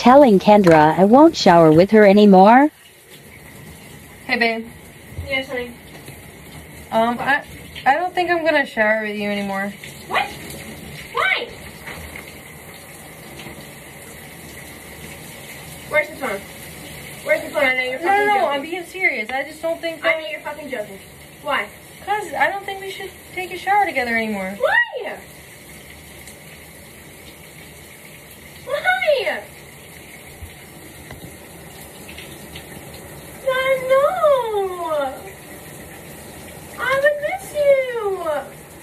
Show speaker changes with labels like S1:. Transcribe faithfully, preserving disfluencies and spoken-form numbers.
S1: telling Kendra I won't shower with her anymore?
S2: Hey, babe.
S3: Yes, honey.
S2: Um, I, I don't think I'm gonna shower with you anymore.
S3: What? Why? Where's the phone? Where's the phone? I know you're fucking
S2: No, no, no,
S3: joking.
S2: I'm being serious. I just don't think
S3: I
S2: that...
S3: know you're fucking joking. Why?
S2: Cause I don't think we should take a shower together anymore.
S3: Why?